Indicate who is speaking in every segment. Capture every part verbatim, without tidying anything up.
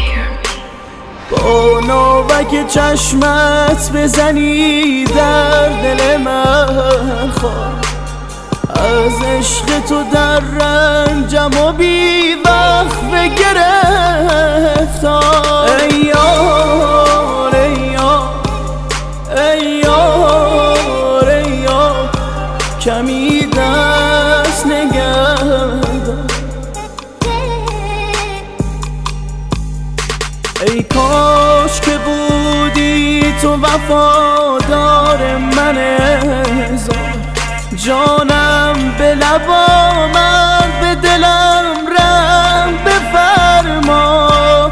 Speaker 1: با ناوک چشمت بزنی در دل من خواه، از عشق تو در رنجم و بی وقت گرفتار. ای یار ای یار ای یار ای یار کمی دست نگه دار. ای کاش که بودی تو وفادار من هزار، جانم به لب آمد به دلم رحم بفرما.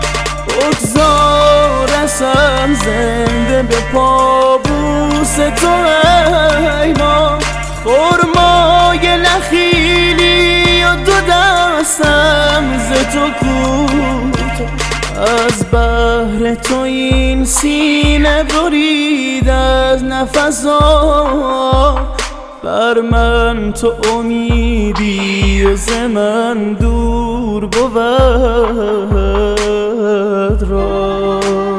Speaker 1: بگذارسم زنده به پابوس تو ای ما، خرمای نخیلی و دو دستم ز تو کوتاه. از بحر تو این سینه برید از نفسا، بر من تو امیدی و ز من دور بود را.